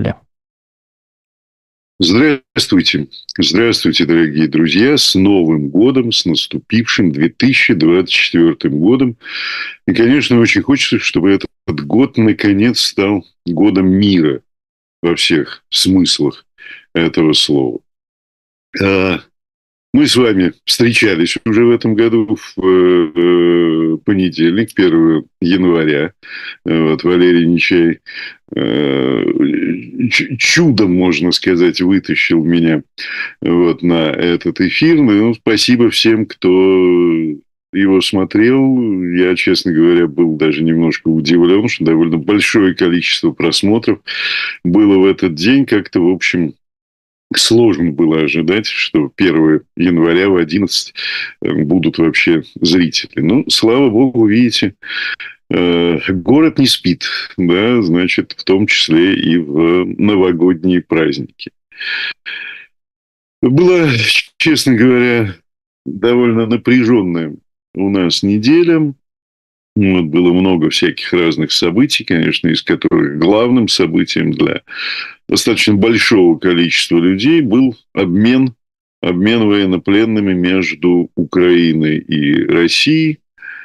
Поехали. Здравствуйте. Здравствуйте, дорогие друзья. С Новым годом, с наступившим 2024 годом. И, конечно, очень хочется, чтобы этот год, наконец, стал годом мира во всех смыслах этого слова. Мы с вами встречались уже в этом году в понедельник, 1 января. Вот, Валерий Нечай чудом, можно сказать, вытащил меня вот на этот эфир. Ну, спасибо всем, кто его смотрел. Я, честно говоря, был даже немножко удивлен, что довольно большое количество просмотров было в этот день. Как-то, в общем, сложно было ожидать, что 1 января в 11 будут вообще зрители. Ну, слава богу, видите, город не спит, да, значит, в том числе и в новогодние праздники. Была, честно говоря, довольно напряженная у нас неделя. Вот, было много всяких разных событий, конечно, из которых главным событием для достаточно большого количества людей был обмен военнопленными между Украиной и Россией.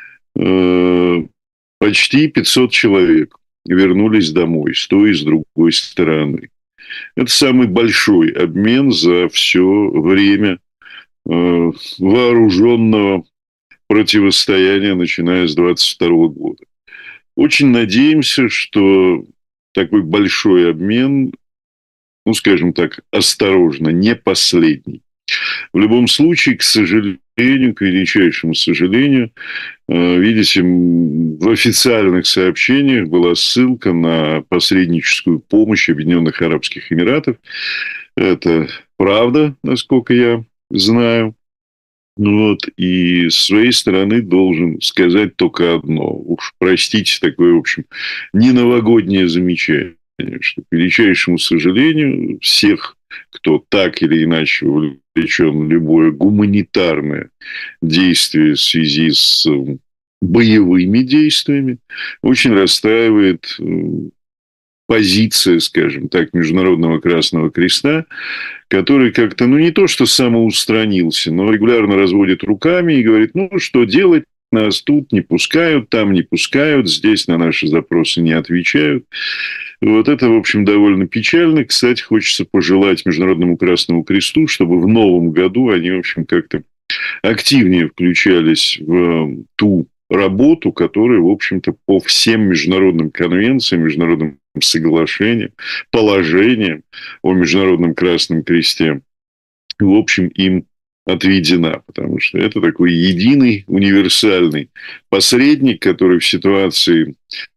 Почти 500 человек вернулись домой с той и с другой стороны. Это самый большой обмен за все время вооруженного противостояния, начиная с 22 года. Очень надеемся, что такой большой обмен, ну, скажем так, осторожно, не последний. В любом случае, к сожалению, к величайшему сожалению, видите, в официальных сообщениях была ссылка на посредническую помощь Объединенных Арабских Эмиратов. Это правда, насколько я знаю. Вот, и с своей стороны должен сказать только одно. Уж простите такое, в общем, не новогоднее замечание, что, к величайшему сожалению, всех, кто так или иначе вовлечен в любое гуманитарное действие в связи с боевыми действиями, очень расстраивает позиция, скажем так, Международного Красного Креста, который как-то, ну, не то что самоустранился, но регулярно разводит руками и говорит, ну, что делать, нас тут не пускают, там не пускают, здесь на наши запросы не отвечают. Вот это, в общем, довольно печально. Кстати, хочется пожелать Международному Красному Кресту, чтобы в новом году они, в общем, как-то активнее включались в ту работу, которая, в общем-то, по всем международным конвенциям, международным соглашениям, положениям о Международном Красном Кресте, в общем, им отведена, потому что это такой единый, универсальный посредник, который в ситуации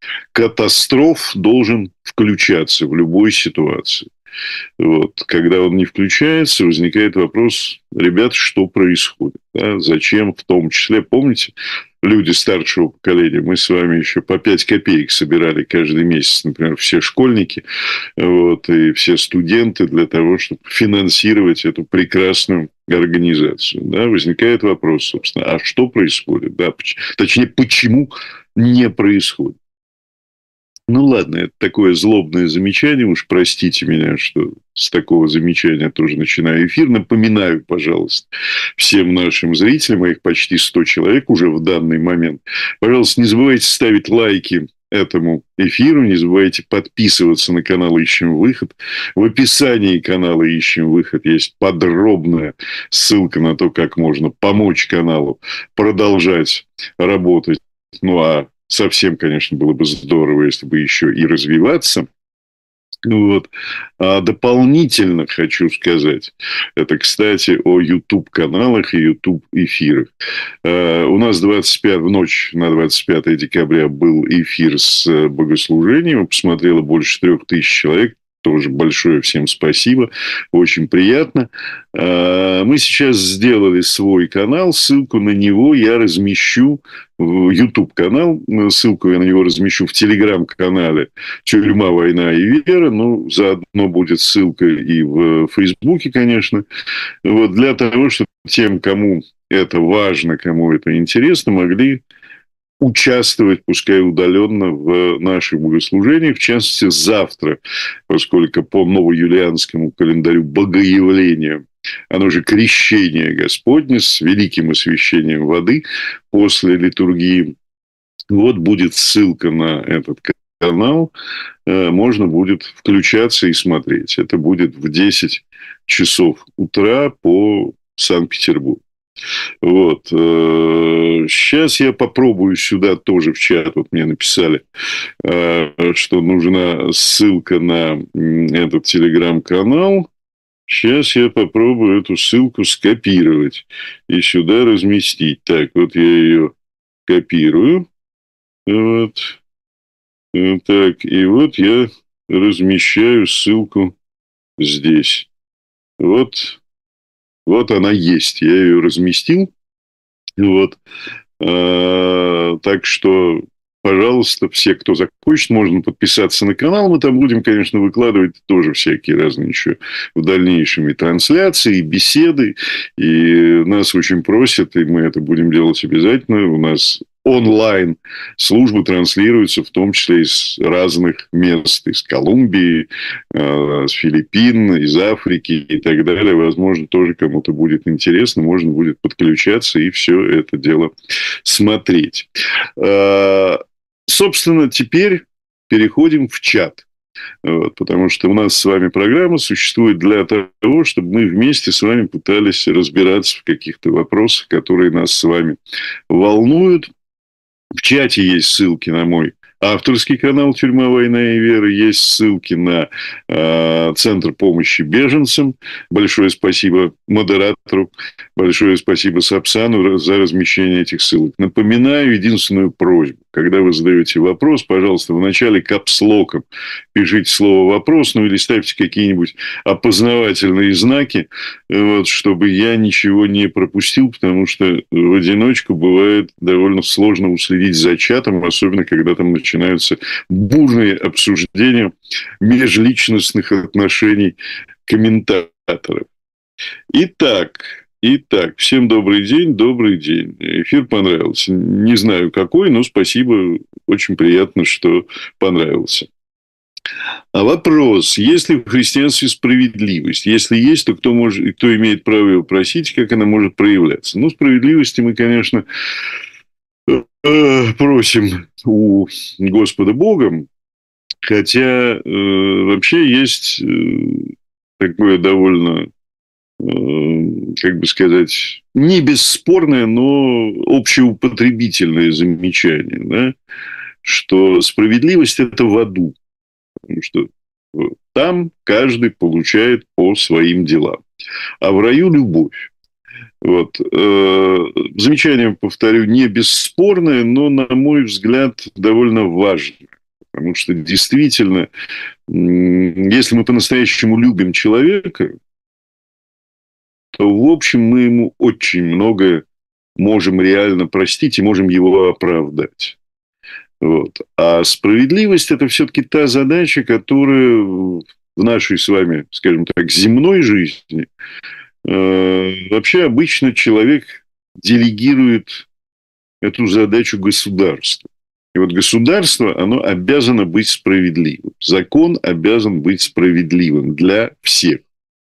катастроф должен включаться в любой ситуации. Вот. Когда он не включается, возникает вопрос, ребят, что происходит? Да? Зачем в том числе, помните, люди старшего поколения, мы с вами еще по 5 копеек собирали каждый месяц, например, все школьники, вот, и все студенты для того, чтобы финансировать эту прекрасную организацию. Да? Возникает вопрос, собственно, а что происходит? Да? Точнее, почему не происходит? Ну, ладно, это такое злобное замечание. Уж простите меня, что с такого замечания тоже начинаю эфир. Напоминаю, пожалуйста, всем нашим зрителям, а их почти 100 человек уже в данный момент. Пожалуйста, не забывайте ставить лайки этому эфиру. Не забывайте подписываться на канал «Ищем выход». В описании канала «Ищем выход» есть подробная ссылка на то, как можно помочь каналу продолжать работать. Ну, а совсем, конечно, было бы здорово, если бы еще и развиваться. Вот. А дополнительно хочу сказать, это, кстати, о YouTube-каналах и YouTube-эфирах. У нас в ночь на 25 декабря был эфир с богослужением. Посмотрело больше 3000 человек. Тоже большое всем спасибо. Очень приятно. Мы сейчас сделали свой канал. Ссылку на него я размещу в YouTube-канал. Ссылку я на него размещу в Телеграм-канале «Тюрьма, война и вера». Ну, заодно будет ссылка и в Фейсбуке, конечно. Вот, для того, чтобы тем, кому это важно, кому это интересно, могли участвовать, пускай удаленно, в наших богослужениях. В частности, завтра, поскольку по новоюлианскому календарю Богоявления, оно же крещение Господне с великим освящением воды после литургии. Вот будет ссылка на этот канал. Можно будет включаться и смотреть. Это будет в 10 часов утра по Санкт-Петербургу. Вот. Сейчас я попробую сюда тоже в чат. Вот мне написали, что нужна ссылка на этот телеграм-канал. Сейчас я попробую эту ссылку скопировать и сюда разместить. Так, вот я ее копирую. Вот. Так, и вот я размещаю ссылку здесь. Вот она есть. Я ее разместил. Вот. Так что, пожалуйста, все, кто захочет, можно подписаться на канал. Мы там будем, конечно, выкладывать тоже всякие разные еще в дальнейшем и трансляции, и беседы. И нас очень просят, и мы это будем делать обязательно. У нас онлайн службы транслируются, в том числе из разных мест, из Колумбии, с Филиппин, из Африки и так далее. Возможно, тоже кому-то будет интересно, можно будет подключаться и все это дело смотреть. Собственно, теперь переходим в чат. Вот, потому что у нас с вами программа существует для того, чтобы мы вместе с вами пытались разбираться в каких-то вопросах, которые нас с вами волнуют. В чате есть ссылки на мой авторский канал «Тюрьма, война и вера». Есть ссылки на Центр помощи беженцам. Большое спасибо модератору. Большое спасибо Сапсану за размещение этих ссылок. Напоминаю единственную просьбу. Когда вы задаете вопрос, пожалуйста, в начале капслоком пишите слово «вопрос», ну или ставьте какие-нибудь опознавательные знаки, вот, чтобы я ничего не пропустил, потому что в одиночку бывает довольно сложно уследить за чатом, особенно когда там начинаются бурные обсуждения межличностных отношений комментаторов. Итак, всем добрый день, добрый день. Эфир понравился. Не знаю какой, но спасибо, очень приятно, что понравился. А вопрос, есть ли в христианстве справедливость? Если есть, то кто имеет право ее просить, как она может проявляться? Ну, справедливости мы, конечно, просим у Господа Бога, хотя вообще есть такое довольно, как бы сказать, не бесспорное, но общеупотребительное замечание, да, что справедливость – это в аду. Потому что там каждый получает по своим делам. А в раю – любовь. Вот. Замечание, повторю, не бесспорное, но, на мой взгляд, довольно важное. Потому что действительно, если мы по-настоящему любим человека, то, в общем, мы ему очень многое можем реально простить и можем его оправдать. Вот. А справедливость – это все-таки та задача, которая в нашей с вами, скажем так, земной жизни вообще обычно человек делегирует эту задачу государству. И вот государство, оно обязано быть справедливым. Закон обязан быть справедливым для всех.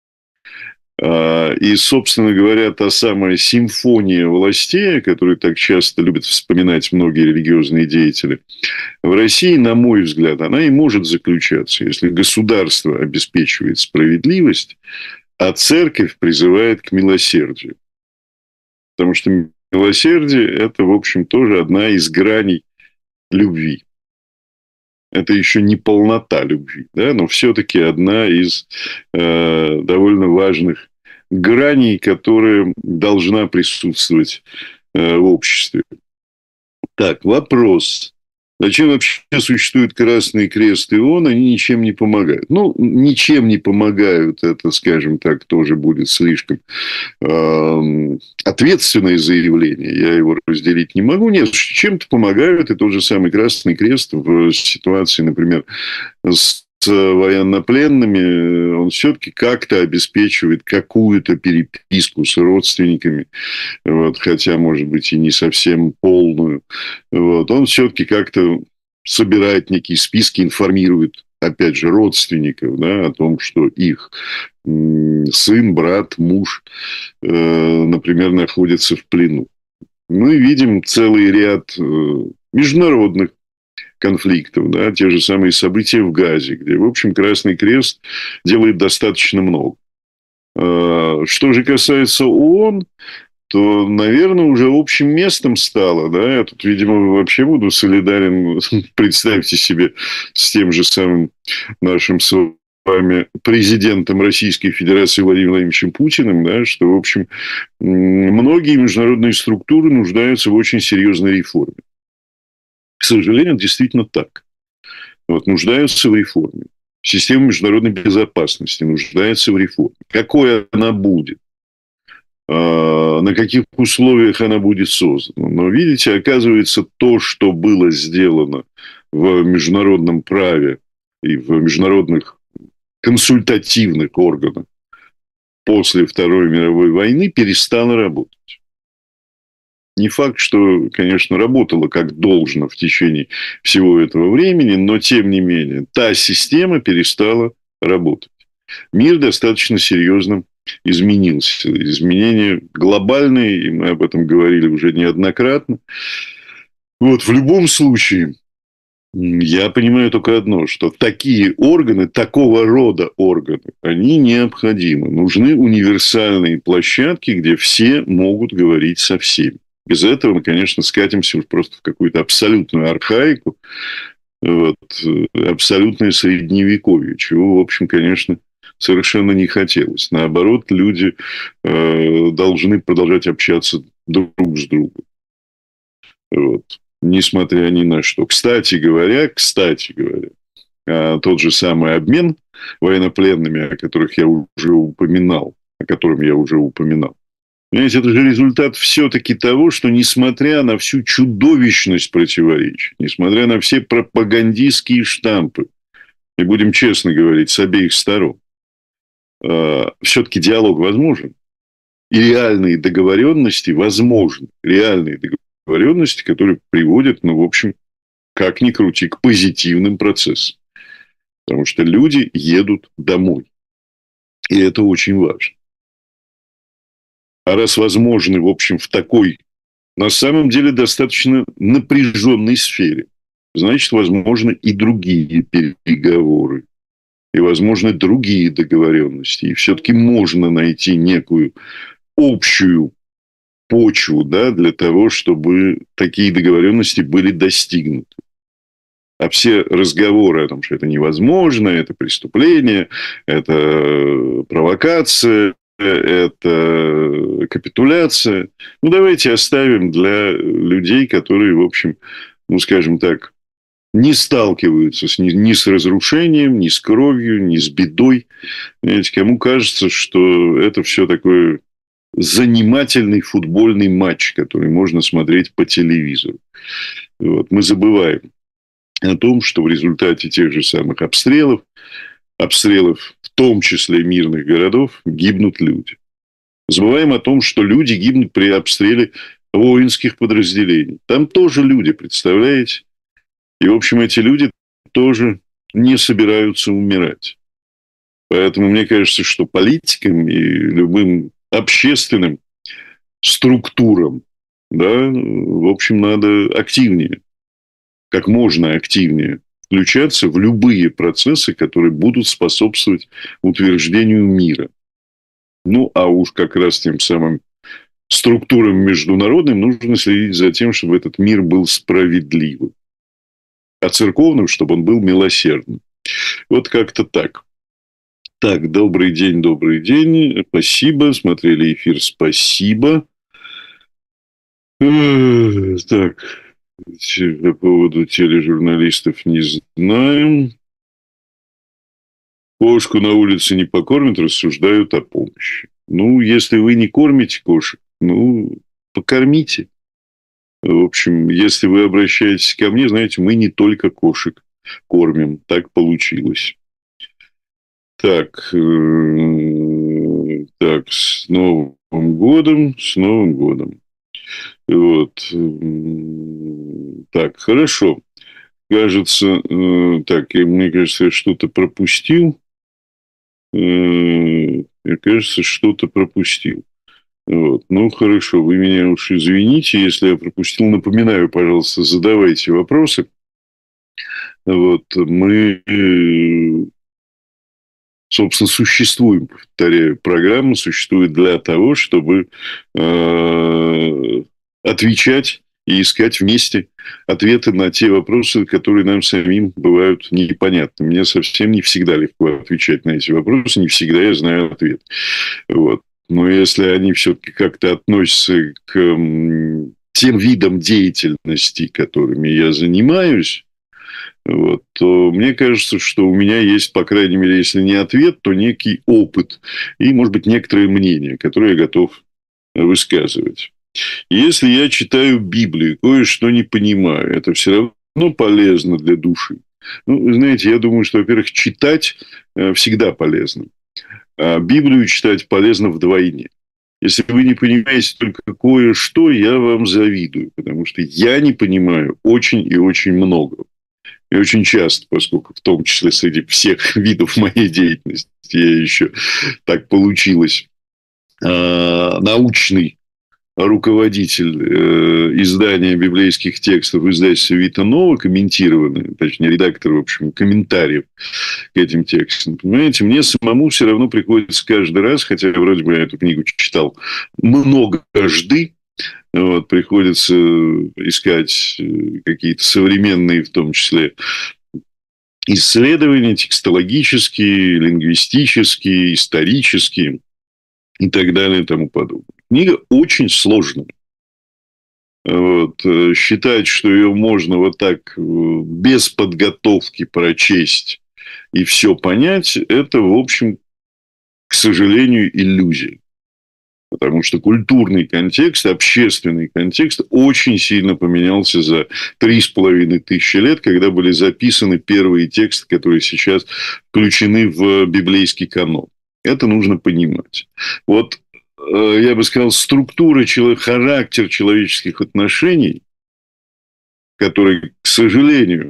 И, собственно говоря, та самая симфония властей, которую так часто любят вспоминать многие религиозные деятели, в России, на мой взгляд, она и может заключаться, если государство обеспечивает справедливость, а церковь призывает к милосердию. Потому что милосердие – это, в общем, тоже одна из граней любви. Это еще не полнота любви, да, но все-таки одна из довольно важных граней, которая должна присутствовать в обществе. Так, вопрос. Зачем вообще существует Красный Крест и ООН? Они ничем не помогают. Ну, ничем не помогают, это, скажем так, тоже будет слишком ответственное заявление. Я его разделить не могу. Нет, чем-то помогают. И тот же самый Красный Крест в ситуации, например, с военнопленными, он все-таки как-то обеспечивает какую-то переписку с родственниками, вот, хотя, может быть, и не совсем полную. Вот, он все-таки как-то собирает некие списки, информирует, опять же, родственников, да, о том, что их сын, брат, муж, например, находится в плену. Мы видим целый ряд международных конфликтов, да, те же самые события в Газе, где, в общем, Красный Крест делает достаточно много. Что же касается ООН, то, наверное, уже общим местом стало, да, я тут, видимо, вообще буду солидарен, представьте себе, с тем же самым нашим с вами президентом Российской Федерации Владимиром Владимировичем Путиным, да, что, в общем, многие международные структуры нуждаются в очень серьезной реформе. К сожалению, это действительно так. Вот, нуждаются в реформе. Система международной безопасности нуждается в реформе. Какой она будет? На каких условиях она будет создана? Но, видите, оказывается, то, что было сделано в международном праве и в международных консультативных органах после Второй мировой войны, перестало работать. Не факт, что, конечно, работало как должно в течение всего этого времени, но, тем не менее, та система перестала работать. Мир достаточно серьезно изменился. Изменения глобальные, и мы об этом говорили уже неоднократно. Вот, в любом случае, я понимаю только одно, что такие органы, такого рода органы, они необходимы. Нужны универсальные площадки, где все могут говорить со всеми. Без этого мы, конечно, скатимся просто в какую-то абсолютную архаику, вот, абсолютное средневековье, чего, в общем, конечно, совершенно не хотелось. Наоборот, люди должны продолжать общаться друг с другом. Вот. Несмотря ни на что. Кстати говоря, тот же самый обмен военнопленными, о котором я уже упоминал, понимаете, это же результат все-таки того, что, несмотря на всю чудовищность противоречий, несмотря на все пропагандистские штампы, и будем честно говорить, с обеих сторон, все-таки диалог возможен. И реальные договоренности возможны. Реальные договоренности, которые приводят, в общем, как ни крути, к позитивным процессам. Потому что люди едут домой. И это очень важно. А раз возможны, в общем, в такой, на самом деле, достаточно напряженной сфере, значит, возможны и другие переговоры. И, возможно, другие договоренности. И все-таки можно найти некую общую почву, да, для того, чтобы такие договоренности были достигнуты. А все разговоры о том, что это невозможно, это преступление, это провокация, это капитуляция. Давайте оставим для людей, которые, в общем, скажем так, не сталкиваются ни с разрушением, ни с кровью, ни с бедой. Знаете, кому кажется, что это все такое занимательный футбольный матч, который можно смотреть по телевизору. Вот. Мы забываем о том, что в результате тех же самых обстрелов, в том числе мирных городов, гибнут люди. Забываем о том, что люди гибнут при обстреле воинских подразделений. Там тоже люди, представляете? И, в общем, эти люди тоже не собираются умирать. Поэтому мне кажется, что политикам и любым общественным структурам, да, в общем, надо активнее, как можно активнее включаться в любые процессы, которые будут способствовать утверждению мира. А уж как раз тем самым структурам международным нужно следить за тем, чтобы этот мир был справедливым, а церковным, чтобы он был милосердным. Вот как-то так. Так, добрый день. Спасибо. Смотрели эфир, спасибо. Так, по поводу тележурналистов не знаем. Кошку на улице не покормят, рассуждают о помощи. Если вы не кормите кошек, покормите. В общем, если вы обращаетесь ко мне, знаете, мы не только кошек кормим. Так получилось. Так, так, с Новым годом, с Новым годом. Вот. Так, хорошо. Кажется, так, мне кажется, я что-то пропустил. Мне кажется, что-то пропустил. Вот. Ну, хорошо, вы меня уж извините, если я пропустил. Напоминаю, пожалуйста, задавайте вопросы. Вот. Мы, собственно, существуем, повторяю, программа существует для того, чтобы отвечать и искать вместе ответы на те вопросы, которые нам самим бывают непонятны. Мне совсем не всегда легко отвечать на эти вопросы, не всегда я знаю ответ. Вот. Но если они все-таки как-то относятся к тем видам деятельности, которыми я занимаюсь, вот, то мне кажется, что у меня есть, по крайней мере, если не ответ, то некий опыт и, может быть, некоторые мнения, которые я готов высказывать. Если я читаю Библию, кое-что не понимаю, это все равно полезно для души. Ну, вы знаете, я думаю, что, во-первых, читать всегда полезно. А Библию читать полезно вдвойне. Если вы не понимаете только кое-что, я вам завидую, потому что я не понимаю очень и очень много. И очень часто, поскольку в том числе среди всех видов моей деятельности я еще так получилось научный руководитель издания библейских текстов в издательстве Вита Нова, комментированный, точнее, редактор, в общем, комментариев к этим текстам. Понимаете, мне самому все равно приходится каждый раз, хотя вроде бы я эту книгу читал многожды, вот, приходится искать какие-то современные, в том числе, исследования текстологические, лингвистические, исторические и так далее и тому подобное. Книга очень сложная. Вот. Считать, что ее можно вот так без подготовки прочесть и все понять, это, в общем, к сожалению, иллюзия. Потому что культурный контекст, общественный контекст очень сильно поменялся за 3500 лет, когда были записаны первые тексты, которые сейчас включены в библейский канон. Это нужно понимать. Вот я бы сказал, структура, характер человеческих отношений, которые, к сожалению,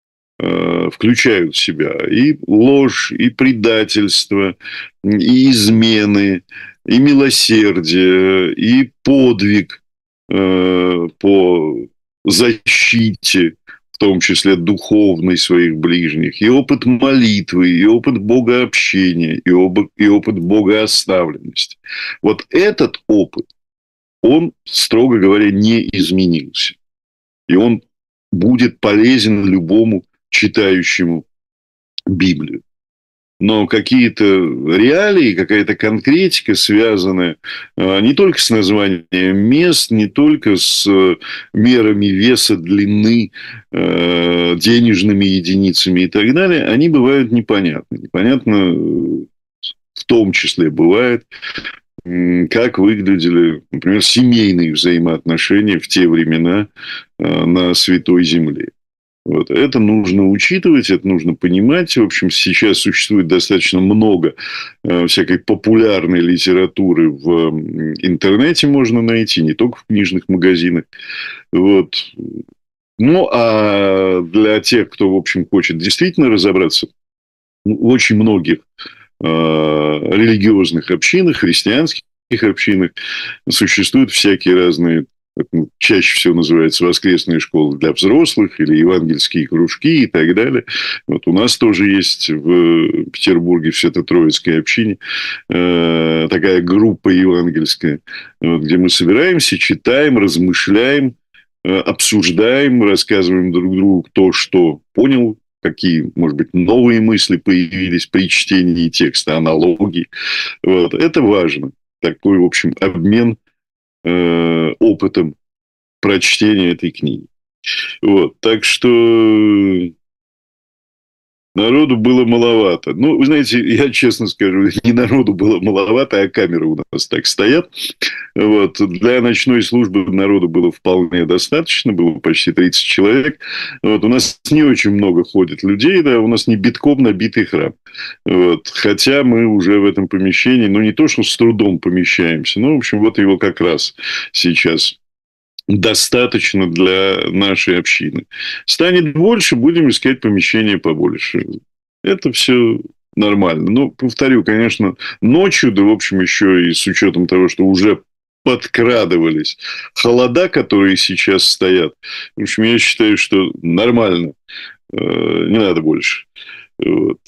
включают в себя и ложь, и предательство, и измены, и милосердие, и подвиг по защите, в том числе духовной своих ближних, и опыт молитвы, и опыт богообщения, и опыт богооставленности. Вот этот опыт, он, строго говоря, не изменился. И он будет полезен любому читающему Библию. Но какие-то реалии, какая-то конкретика, связанная не только с названием мест, не только с мерами веса, длины, денежными единицами и так далее, они бывают непонятны. Непонятно в том числе бывает, как выглядели, например, семейные взаимоотношения в те времена на Святой Земле. Вот. Это нужно учитывать, это нужно понимать. В общем, сейчас существует достаточно много всякой популярной литературы в интернете можно найти, не только в книжных магазинах. Вот. Ну, а для тех, кто, в общем, хочет действительно разобраться, в очень многих религиозных общинах, христианских общинах существуют всякие разные, чаще всего называются воскресные школы для взрослых или евангельские кружки и так далее. Вот у нас тоже есть в Петербурге, в Свято-Троицкой общине, такая группа евангельская, где мы собираемся, читаем, размышляем, обсуждаем, рассказываем друг другу, кто что понял, какие, может быть, новые мысли появились при чтении текста, аналогии. Вот. Это важно. Такой, в общем, обмен опытом прочтения этой книги. Вот. Так что Народу было маловато. Ну, вы знаете, я честно скажу, не народу было маловато, а камеры у нас так стоят. Вот. Для ночной службы народу было вполне достаточно, было почти 30 человек. Вот. У нас не очень много ходит людей, да, у нас не битком набитый храм. Вот. Хотя мы уже в этом помещении, ну, не то, что с трудом помещаемся, но, в общем, вот его как раз сейчас достаточно для нашей общины. Станет больше, будем искать помещение побольше. Это все нормально. Но, повторю, конечно, ночью, да, в общем, еще и с учетом того, что уже подкрадывались холода, которые сейчас стоят. В общем, я считаю, что нормально. Не надо больше. Вот.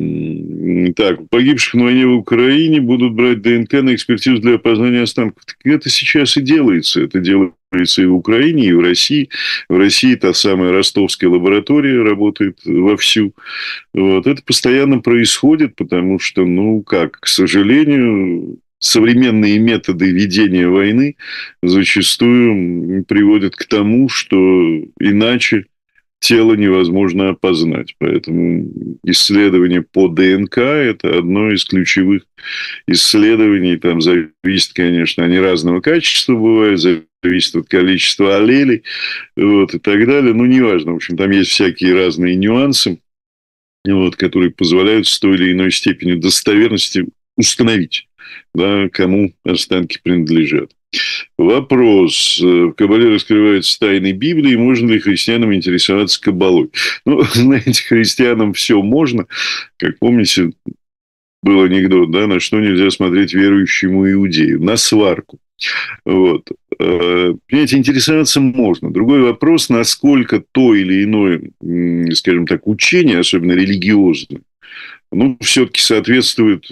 Так, погибших на войне в Украине будут брать ДНК на экспертизу для опознания останков. Так это сейчас и делается. Это делается и в Украине, и в России. В России та самая ростовская лаборатория работает вовсю. Вот. Это постоянно происходит, потому что, ну как, к сожалению, современные методы ведения войны зачастую приводят к тому, что иначе тело невозможно опознать. Поэтому исследование по ДНК – это одно из ключевых исследований. Там зависит, конечно, они разного качества бывают, зависит от количества аллелей, вот, и так далее. Ну, неважно. В общем, там есть всякие разные нюансы, вот, которые позволяют с той или иной степенью достоверности установить, да, кому останки принадлежат. Вопрос. В Кабале раскрываются тайны Библии. Можно ли христианам интересоваться Кабалой? Ну, знаете, христианам все можно. Как помните, был анекдот, да, на что нельзя смотреть верующему иудею? На сварку. Вот. Понимаете, интересоваться можно. Другой вопрос, насколько то или иное, скажем так, учение, особенно религиозное, ну, все-таки соответствует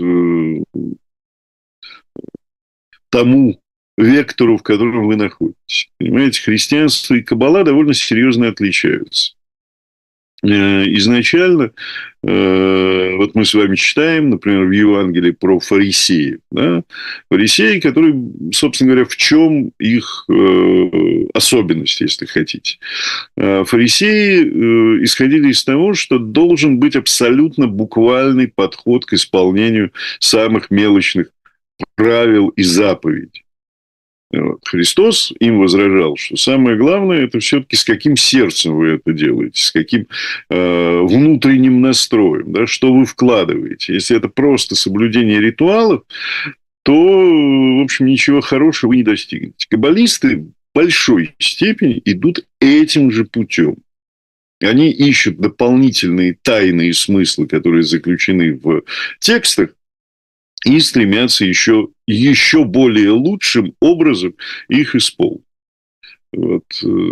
тому вектору, в котором вы находитесь. Понимаете, христианство и каббала довольно серьезно отличаются. Изначально, вот мы с вами читаем, например, в Евангелии про фарисеев. Да? Фарисеи, которые, собственно говоря, в чем их особенность, если хотите. Фарисеи исходили из того, что должен быть абсолютно буквальный подход к исполнению самых мелочных правил и заповедей. Вот. Христос им возражал, что самое главное – это все-таки с каким сердцем вы это делаете, с каким внутренним настроем, да, что вы вкладываете. Если это просто соблюдение ритуалов, то, в общем, ничего хорошего вы не достигнете. Каббалисты в большой степени идут этим же путем. Они ищут дополнительные тайные смыслы, которые заключены в текстах, и стремятся еще более лучшим образом их исполнить. Вот.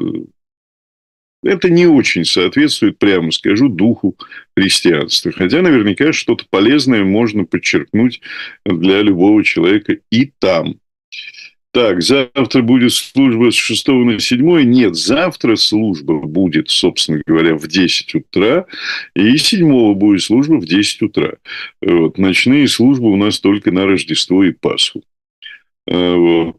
Это не очень соответствует, прямо скажу, духу христианства. Хотя наверняка что-то полезное можно подчеркнуть для любого человека и там. Так, завтра будет служба с 6 на 7. Нет, завтра служба будет, собственно говоря, в 10 утра. И 7 будет служба в 10 утра. Вот. Ночные службы у нас только на Рождество и Пасху. Вот.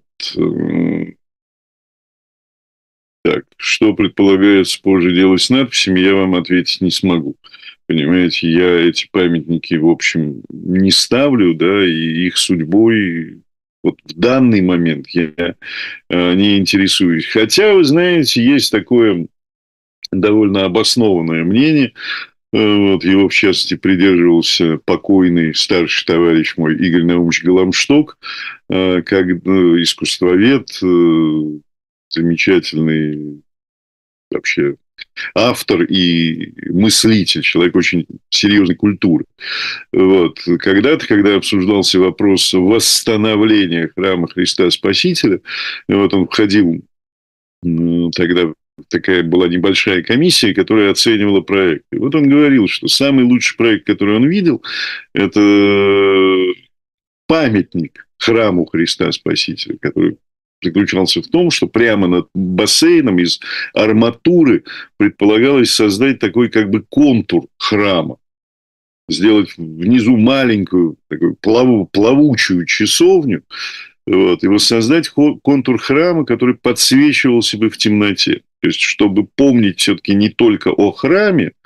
Так, что предполагается позже делать с надписями, я вам ответить не смогу. Понимаете, я эти памятники, в общем, не ставлю, да, и их судьбой... Вот в данный момент я не интересуюсь. Хотя, вы знаете, есть такое довольно обоснованное мнение. Вот, его, в частности, придерживался покойный старший товарищ мой Игорь Наумович Голамшток, как искусствовед, замечательный вообще автор и мыслитель, человек очень серьезной культуры. Вот. Когда-то, когда обсуждался вопрос восстановления храма Христа Спасителя, вот он входил, тогда такая была небольшая комиссия, которая оценивала проекты. Вот он говорил, что самый лучший проект, который он видел, это памятник храму Христа Спасителя, который заключался в том, что прямо над бассейном из арматуры предполагалось создать такой как бы контур храма. Сделать внизу маленькую такую плавучую часовню, вот, и воссоздать контур храма, который подсвечивался бы в темноте. То есть, чтобы помнить все-таки не только о храме,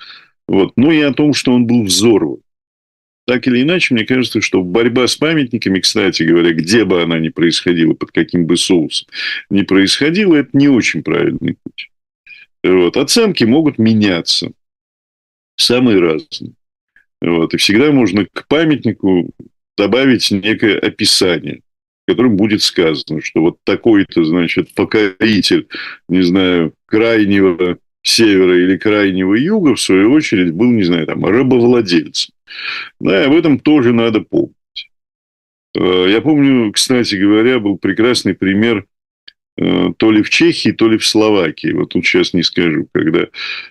Вот. Но и о том, что он был взорван. Так или иначе, мне кажется, что борьба с памятниками, кстати говоря, где бы она ни происходила, под каким бы соусом ни происходила, это не очень правильный путь. Вот. Оценки могут меняться, самые разные. Вот. И всегда можно к памятнику добавить некое описание, в котором будет сказано, что вот такой-то, значит, покоритель, не знаю, крайнего севера или крайнего юга, в свою очередь, был, не знаю, там, рабовладельцем. Да, и об этом тоже надо помнить. Я помню, кстати говоря, был прекрасный пример то ли в Чехии, то ли в Словакии. Вот тут сейчас не скажу, когда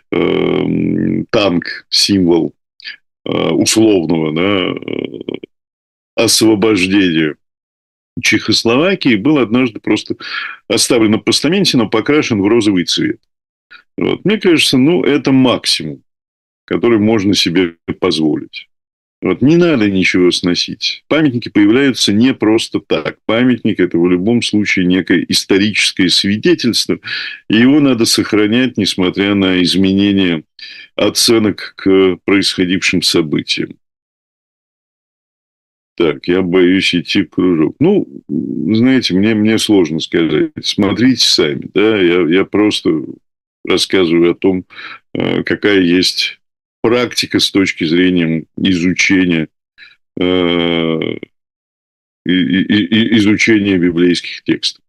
танк, символ условного, да, освобождения Чехословакии, был однажды просто оставлен на постаменте, но покрашен в розовый цвет. Вот. Мне кажется, ну, это максимум, который можно себе позволить. Вот, не надо ничего сносить. Памятники появляются не просто так. Памятник – это в любом случае некое историческое свидетельство, и его надо сохранять, несмотря на изменения оценок к происходившим событиям. Так, я боюсь идти в кружок. Ну, знаете, мне сложно сказать. Смотрите сами. Да? Я просто рассказываю о том, какая есть практика с точки зрения изучения, изучения библейских текстов.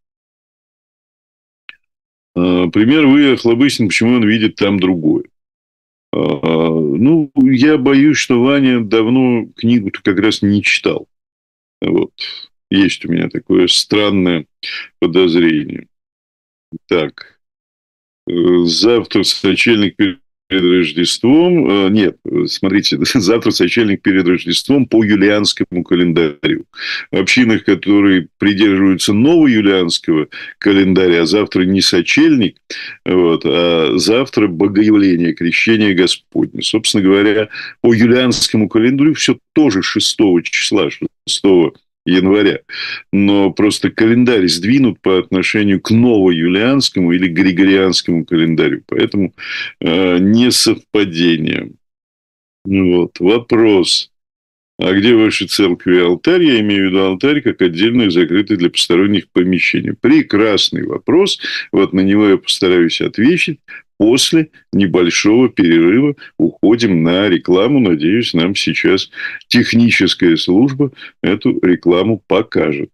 Пример вы, Охлобыстин, почему он видит там другое. Ну, я боюсь, что Ваня давно книгу-то как раз не читал. Вот. Есть у меня такое странное подозрение. Так. Завтра сочельник перед Рождеством. Нет, смотрите, завтра сочельник перед Рождеством по юлианскому календарю. В общинах, которые придерживаются новоюлианского календаря, завтра не сочельник, вот, а завтра Богоявление, крещение Господне. Собственно говоря, по юлианскому календарю все тоже 6 числа, 6 января. Но просто календарь сдвинут по отношению к новоюлианскому или григорианскому календарю. Поэтому не совпадение. Вот. Вопрос. А где ваши церкви и алтарь? Я имею в виду алтарь как отдельное закрытое для посторонних помещение. Прекрасный вопрос. Вот на него я постараюсь ответить. После небольшого перерыва уходим на рекламу. Надеюсь, нам сейчас техническая служба эту рекламу покажет.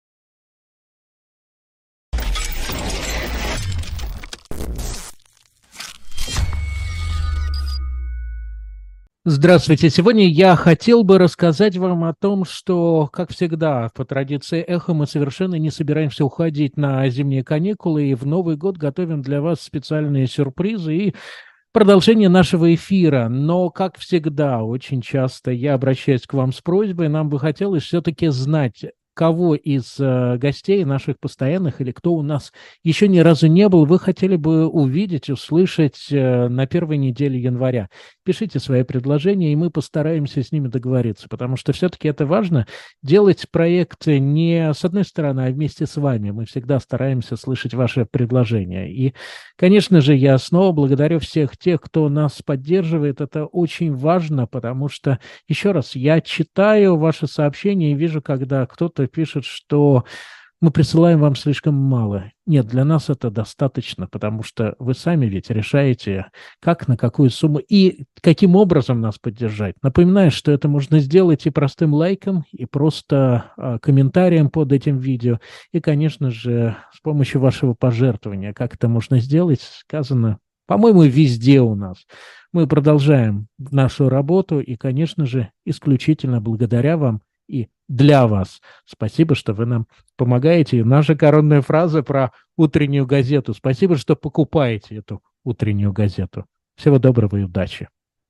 Здравствуйте. Сегодня я хотел бы рассказать вам о том, что, как всегда, по традиции Эхо, мы совершенно не собираемся уходить на зимние каникулы и в Новый год готовим для вас специальные сюрпризы и продолжение нашего эфира. Но, как всегда, очень часто я обращаюсь к вам с просьбой, нам бы хотелось все-таки знать, кого из гостей наших постоянных или кто у нас еще ни разу не был, вы хотели бы увидеть, услышать на первой неделе января. Пишите свои предложения, и мы постараемся с ними договориться, потому что все-таки это важно делать проекты не с одной стороны, а вместе с вами. Мы всегда стараемся слышать ваши предложения. И, конечно же, я снова благодарю всех тех, кто нас поддерживает. Это очень важно, потому что, еще раз, я читаю ваши сообщения и вижу, когда кто-то пишет, что мы присылаем вам слишком мало. Нет, для нас это достаточно, потому что вы сами ведь решаете, как, на какую сумму и каким образом нас поддержать. Напоминаю, что это можно сделать и простым лайком, и просто комментарием под этим видео, и, конечно же, с помощью вашего пожертвования. Как это можно сделать, сказано, по-моему, везде у нас. Мы продолжаем нашу работу, и, конечно же, исключительно благодаря вам и для вас. Спасибо, что вы нам помогаете. И наша коронная фраза про утреннюю газету. Спасибо, что покупаете эту утреннюю газету. Всего доброго и удачи.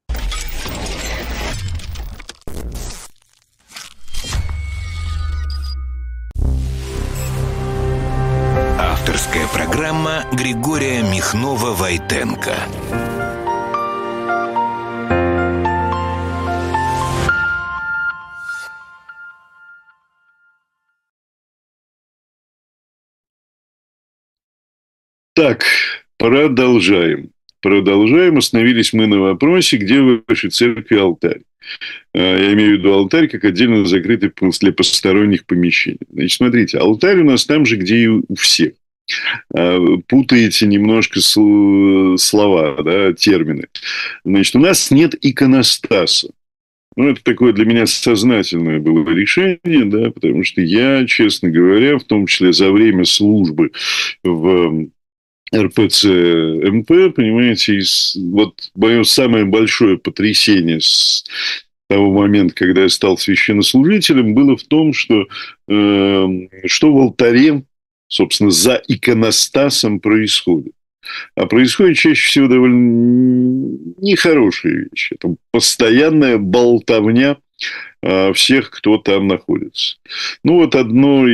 Авторская программа Григория Михнова-Войтенко. Так, продолжаем. продолжаем. Остановились мы на вопросе, где в вашей церкви алтарь. Я имею в виду алтарь как отдельно закрытый для посторонних помещений. Значит, смотрите, алтарь у нас там же, где и у всех. Путаете немножко слова, да, термины. Значит, у нас нет иконостаса. Ну, это такое для меня сознательное было решение, да, потому что я, честно говоря, в том числе за время службы в РПЦ МП, понимаете, вот мое самое большое потрясение с того момента, когда я стал священнослужителем, было в том, что в алтаре, собственно, за иконостасом происходит. А происходит чаще всего довольно нехорошие вещи. Это постоянная болтовня всех, кто там находится. Ну, вот один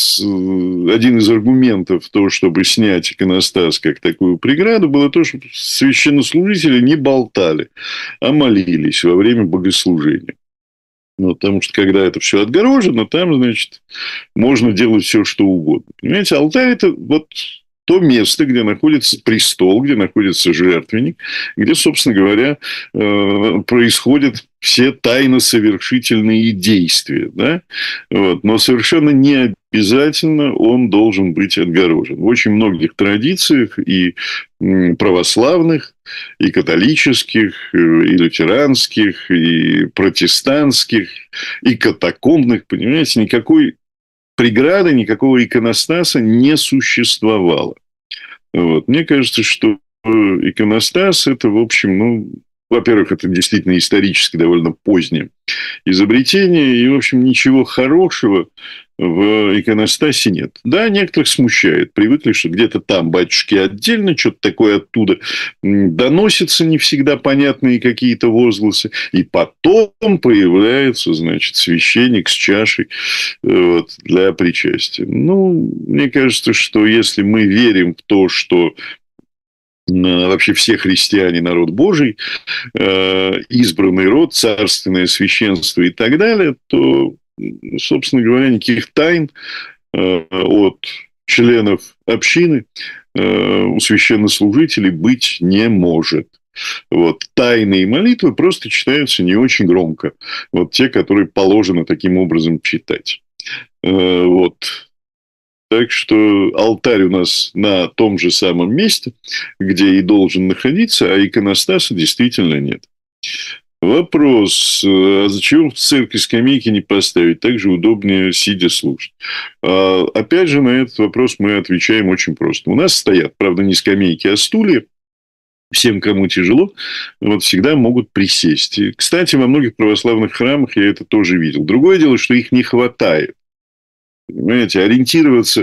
из аргументов того, чтобы снять иконостас как такую преграду, было то, что священнослужители не болтали, а молились во время богослужения. Ну, потому что, когда это все отгорожено, там, значит, можно делать все, что угодно. Понимаете, алтарь – это вот то место, где находится престол, где находится жертвенник, где, собственно говоря, происходят все тайно-совершительные действия. Да? Вот. Но совершенно не обязательно он должен быть отгорожен. В очень многих традициях и православных, и католических, и лютеранских, и протестантских, и катакомбных, понимаете, никакой преграды, никакого иконостаса не существовало. Вот. Мне кажется, что иконостас – это, в общем, во-первых, это действительно исторически довольно позднее изобретение, и, в общем, ничего хорошего в иконостасе нет. Да, некоторых смущает. Привыкли, что где-то там батюшки отдельно, что-то такое оттуда доносятся не всегда понятные какие-то возгласы. И потом появляется, значит, священник с чашей вот, для причастия. Ну, мне кажется, что если мы верим в то, что вообще все христиане, народ Божий, избранный род, царственное священство и так далее, то, собственно говоря, никаких тайн от членов общины у священнослужителей быть не может. Вот. Тайные молитвы просто читаются не очень громко. Вот те, которые положено таким образом читать. Вот. Так что алтарь у нас на том же самом месте, где и должен находиться, а иконостаса действительно нет. Вопрос, а зачем в церкви скамейки не поставить? Так же удобнее сидя слушать. Опять же, на этот вопрос мы отвечаем очень просто. У нас стоят, правда, не скамейки, а стулья. Всем, кому тяжело, вот всегда могут присесть. И, кстати, во многих православных храмах я это тоже видел. Другое дело, что их не хватает. Понимаете, ориентироваться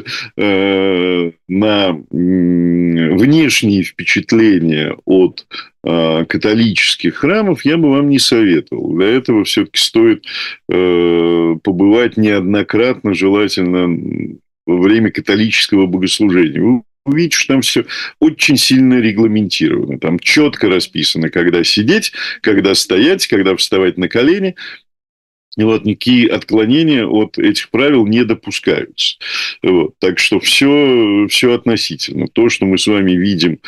на внешние впечатления от католических храмов я бы вам не советовал. Для этого все-таки стоит побывать неоднократно, желательно во время католического богослужения. Вы увидите, что там все очень сильно регламентировано. Там четко расписано, когда сидеть, когда стоять, когда вставать на колени. И вот никакие отклонения от этих правил не допускаются. Вот. Так что все относительно. То, что мы с вами видим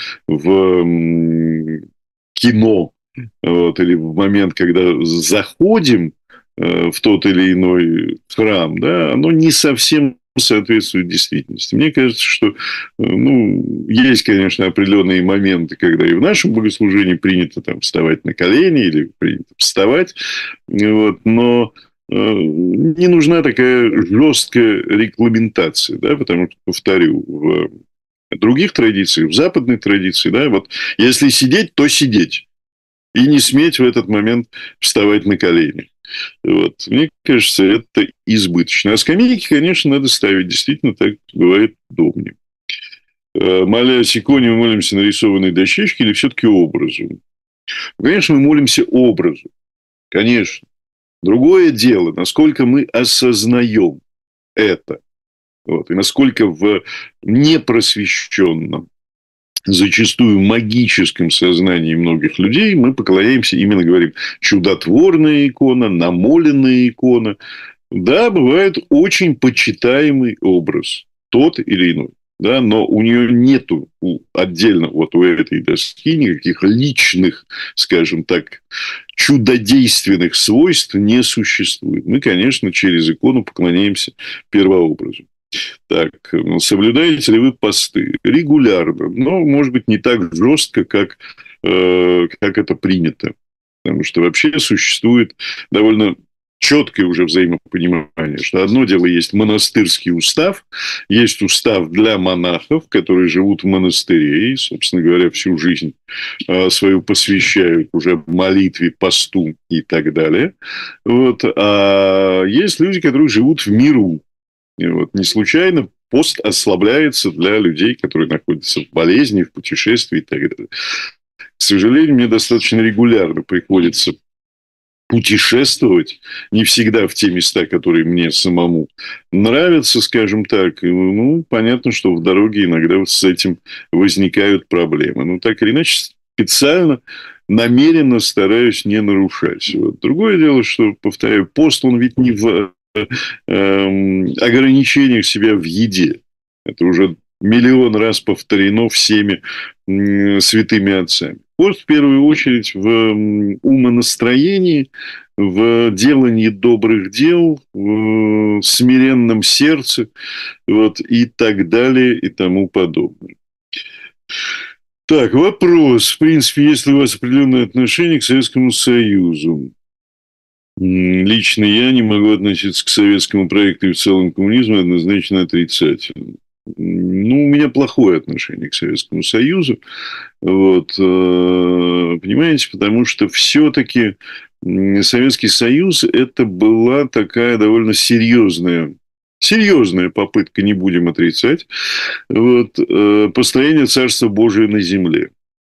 в кино, вот, или в момент, когда заходим в тот или иной храм, да, оно не совсем соответствует действительности. Мне кажется, что есть, конечно, определенные моменты, когда и в нашем богослужении принято там вставать на колени или принято вставать, вот, но не нужна такая жесткая регламентация, да, потому что, повторю, в других традициях, в западной традиции, да, вот если сидеть, то сидеть. И не сметь в этот момент вставать на колени. Вот. Мне кажется, это избыточно. А скамейки, конечно, надо ставить. Действительно, так бывает удобнее. Молясь иконе, мы молимся нарисованной дощечке или все-таки образу? Конечно, мы молимся образу. Конечно. Другое дело, насколько мы осознаем это. Вот. И насколько в непросвещенном, зачастую магическом сознании многих людей мы поклоняемся, именно говорим, чудотворная икона, намоленная икона. Да, бывает очень почитаемый образ, тот или иной. да, но у нее нету отдельно вот у этой доски никаких личных, скажем так, чудодейственных свойств не существует. Мы, конечно, через икону поклоняемся первообразу. Так, соблюдаете ли вы посты? Регулярно, но, может быть, не так жестко, как это принято. Потому что вообще существует довольно четкое уже взаимопонимание, что одно дело есть монастырский устав, есть устав для монахов, которые живут в монастыре и, собственно говоря, всю жизнь свою посвящают уже молитве, посту и так далее. Вот. А есть люди, которые живут в миру. И вот не случайно пост ослабляется для людей, которые находятся в болезни, в путешествии и так далее. К сожалению, мне достаточно регулярно приходится путешествовать, не всегда в те места, которые мне самому нравятся, скажем так. Ну, понятно, что в дороге иногда вот с этим возникают проблемы. Но так или иначе, специально, намеренно стараюсь не нарушать. Вот. Другое дело, что, повторяю, пост, он ведь не в ограничениях себя в еде. Это уже миллион раз повторено всеми святыми отцами. Пост в первую очередь в умонастроении, в делании добрых дел, в смиренном сердце, вот, и так далее, и тому подобное. Так, вопрос. В принципе, есть ли у вас определенное отношение к Советскому Союзу? Лично я не могу относиться к советскому проекту и в целом к коммунизму однозначно отрицательно. Ну, у меня плохое отношение к Советскому Союзу. Вот, понимаете, потому что все-таки Советский Союз это была такая довольно серьезная попытка, не будем отрицать, вот, построения Царства Божия на земле.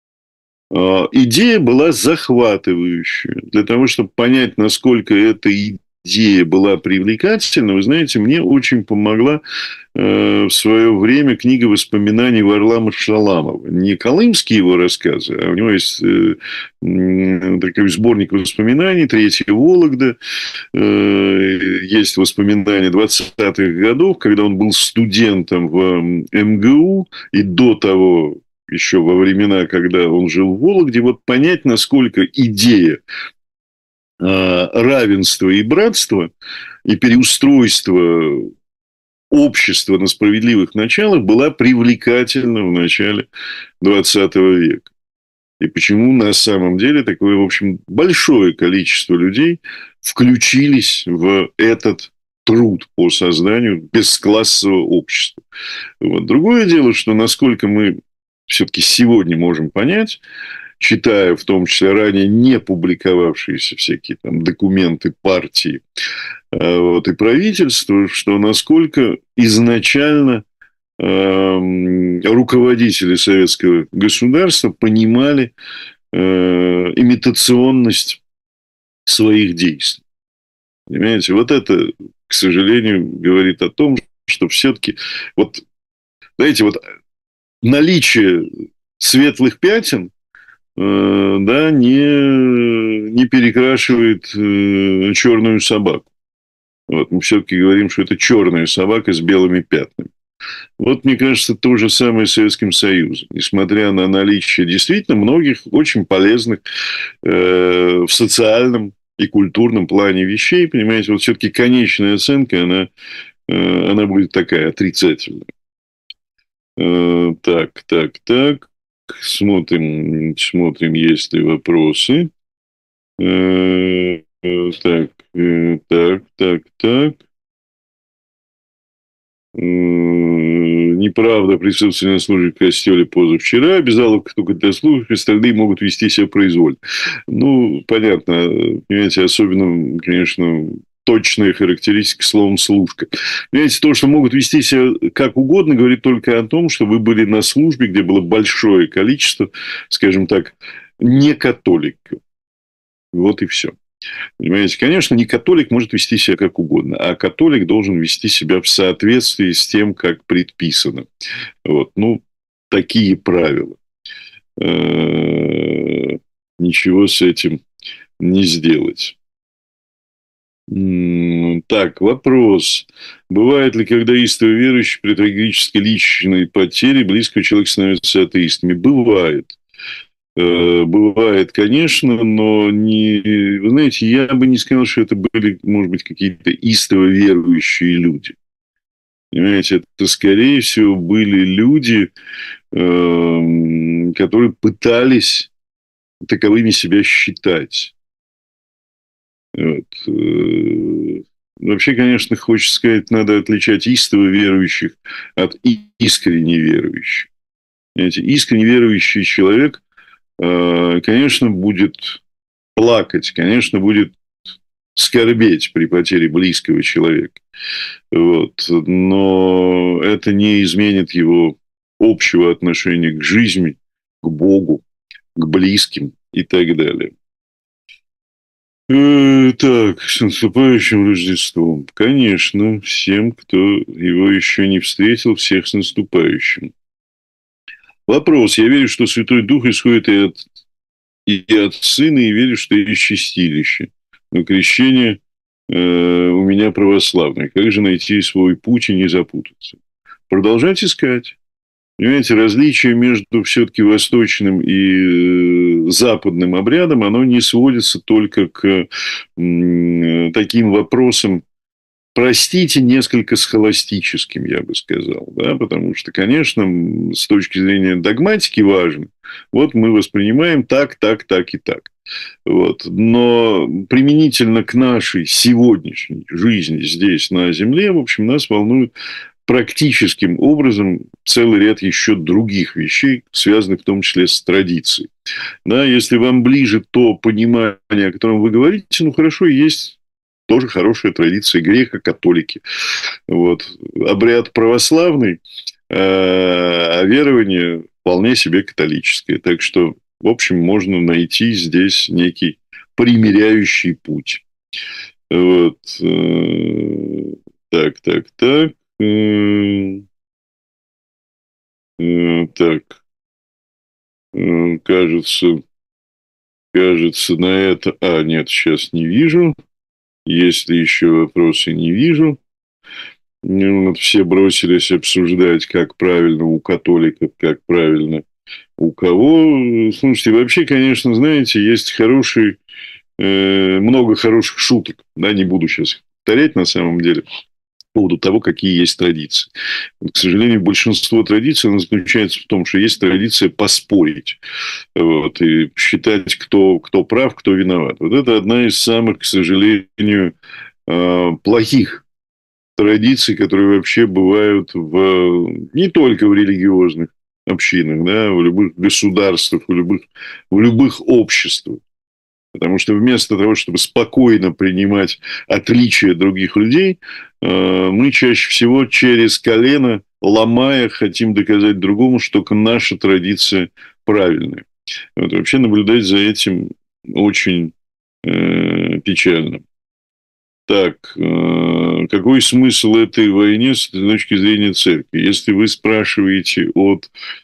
Идея была захватывающая. Для того, чтобы понять, насколько эта идея была привлекательна, вы знаете, мне очень помогла в свое время книга воспоминаний Варлама Шаламова. Не колымские его рассказы, а у него есть такой сборник воспоминаний «Третья Вологда». Есть воспоминания 20-х годов, когда он был студентом в МГУ, и до того, еще во времена, когда он жил в Вологде, вот понять, насколько идея равенства и братства и переустройства общества на справедливых началах была привлекательна в начале 20 века. И почему на самом деле такое, в общем, большое количество людей включились в этот труд по созданию бесклассового общества. Вот. Другое дело, что насколько мы все-таки сегодня можем понять, читая в том числе ранее не публиковавшиеся всякие там документы партии вот, и правительства, что насколько изначально руководители советского государства понимали имитационность своих действий. Понимаете, вот это, к сожалению, говорит о том, что все-таки вот, знаете, вот наличие светлых пятен да, не перекрашивает черную собаку. Вот, мы все-таки говорим, что это черная собака с белыми пятнами. Вот, мне кажется, то же самое с Советским Союзом. Несмотря на наличие действительно многих очень полезных в социальном и культурном плане вещей, понимаете, вот все-таки конечная оценка, она будет такая отрицательная. Так. Смотрим, есть ли вопросы. Так. Неправда, присутствие на службе в костеле позавчера, обязаловка только для служб, остальные могут вести себя произвольно. Ну, понятно, понимаете, особенно, конечно, точная характеристика словом «служка». Понимаете, то, что могут вести себя как угодно, говорит только о том, что вы были на службе, где было большое количество, скажем так, не католиков. Вот и все. Понимаете, конечно, не католик может вести себя как угодно, а католик должен вести себя в соответствии с тем, как предписано. Вот. Ну, такие правила. Ничего с этим не сделать. Так, вопрос. Бывает ли, когда истово верующий при трагической личной потере близкого человека становится атеистами? Бывает. Бывает, конечно, но не... Вы знаете, я бы не сказал, что это были, может быть, какие-то истово верующие люди. Понимаете, это, скорее всего, были люди, которые пытались таковыми себя считать. Вот. Вообще, конечно, хочется сказать, надо отличать истово верующих от искренне верующих. Понимаете, искренне верующий человек, конечно, будет плакать, конечно, будет скорбеть при потере близкого человека. Вот. Но это не изменит его общего отношения к жизни, к Богу, к близким и так далее. Так, с наступающим Рождеством. Конечно, всем, кто его еще не встретил, всех с наступающим. Вопрос. Я верю, что Святой Дух исходит и от Сына, и верю, что есть чистилище. Но крещение у меня православное. Как же найти свой путь и не запутаться? Продолжать искать. Понимаете, различие между все-таки восточным и западным обрядом, оно не сводится только к таким вопросам, простите, несколько схоластическим, я бы сказал. Да? Потому что, конечно, с точки зрения догматики важно. Вот мы воспринимаем так, так, так и так. Вот. Но применительно к нашей сегодняшней жизни здесь, на Земле, в общем, нас волнует практическим образом целый ряд еще других вещей, связанных в том числе с традицией. Да, если вам ближе то понимание, о котором вы говорите, ну, хорошо, есть тоже хорошая традиция греко-католики. Вот. Обряд православный, а верование вполне себе католическое. Так что, в общем, можно найти здесь некий примиряющий путь. Вот. Так, так, так. Так, кажется, на это... нет, сейчас не вижу. Если еще вопросы, не вижу. Вот все бросились обсуждать, как правильно у католиков, как правильно у кого. Слушайте, вообще, конечно, знаете, есть много хороших шуток. Да, не буду сейчас повторять на самом деле по поводу того, какие есть традиции. К сожалению, большинство традиций заключается в том, что есть традиция поспорить. Вот, и считать, кто прав, кто виноват. Вот это одна из самых, к сожалению, плохих традиций, которые вообще бывают не только в религиозных общинах, да, в любых государствах, в любых обществах. Потому что вместо того, чтобы спокойно принимать отличия других людей, мы чаще всего через колено, ломая, хотим доказать другому, что только наша традиция правильная. Вот, вообще наблюдать за этим очень печально. Так, какой смысл этой войне с точки зрения церкви? Если вы спрашиваете о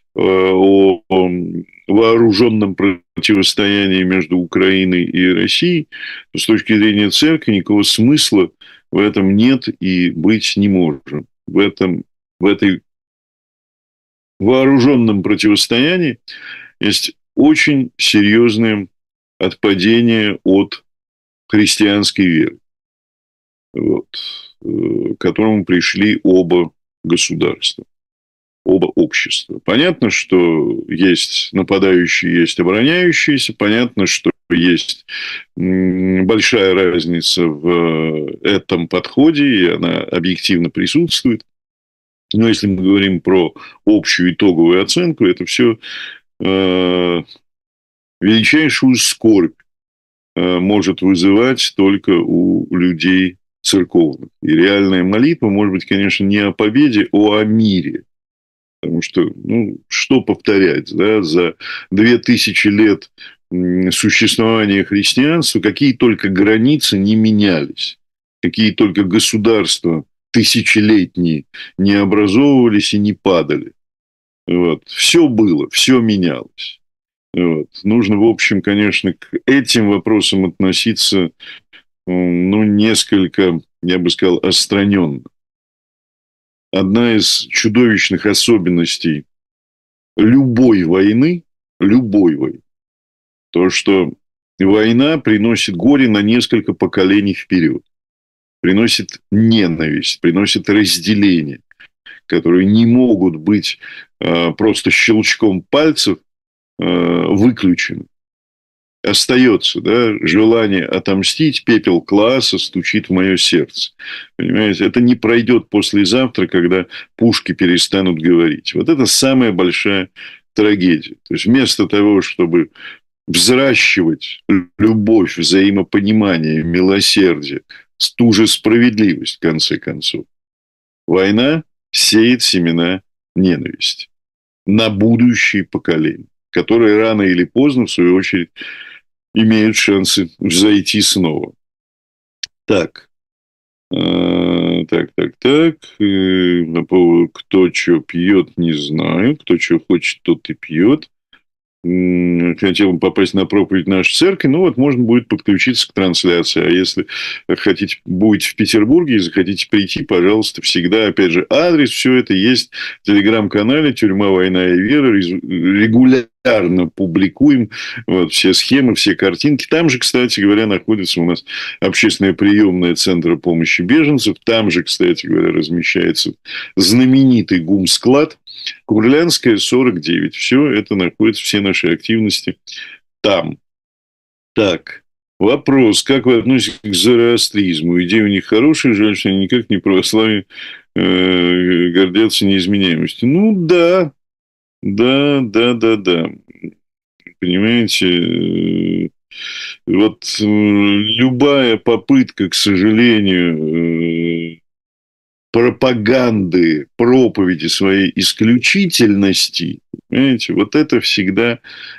вооруженном противостоянии между Украиной и Россией, то с точки зрения церкви никакого смысла в этом нет и быть не может. В этой вооруженном противостоянии есть очень серьезное отпадение от христианской веры, вот, к которому пришли оба государства, оба общества. Понятно, что есть нападающие, есть обороняющиеся. Понятно, что есть большая разница в этом подходе, и она объективно присутствует. Но если мы говорим про общую итоговую оценку, это все величайшую скорбь может вызывать только у людей церковных. И реальная молитва может быть, конечно, не о победе, а о мире. Потому что, что повторять, да, за 2000 лет существования христианства какие только границы не менялись, какие только государства тысячелетние не образовывались и не падали. Вот. Все было, все менялось. Вот. Нужно, в общем, конечно, к этим вопросам относиться ну, несколько, я бы сказал, отстраненно. Одна из чудовищных особенностей любой войны, то, что война приносит горе на несколько поколений вперед, приносит ненависть, приносит разделение, которые не могут быть просто щелчком пальцев выключены. Остается, да, желание отомстить, пепел класса стучит в мое сердце. Понимаете, это не пройдет послезавтра, когда пушки перестанут говорить. Вот это самая большая трагедия. То есть вместо того, чтобы взращивать любовь, взаимопонимание, милосердие, ту же справедливость, в конце концов, война сеет семена ненависти на будущие поколения, которые рано или поздно, в свою очередь, имеют шансы взойти снова. Так. Так. По поводу, кто что пьет, не знаю. Кто что хочет, тот и пьет. Хотел бы попасть на проповедь нашей церкви, ну вот можно будет подключиться к трансляции. А если хотите, будете в Петербурге и захотите прийти, пожалуйста, всегда, опять же, адрес, все это есть в телеграм-канале «Тюрьма, война и вера». Регулярно публикуем вот, все схемы, все картинки. Там же, кстати говоря, находится у нас общественная приемная Центра помощи беженцев. Там же, кстати говоря, размещается знаменитый ГУМ-склад. Курлянская, 49. Все это находится, все наши активности там. Так, вопрос. Как вы относитесь к зороастризму? Идея у них хорошая, жаль, что они никак не православие гордятся неизменяемостью. Ну, да. Понимаете, вот любая попытка, к сожалению, пропаганды, проповеди своей исключительности, понимаете, вот это всегда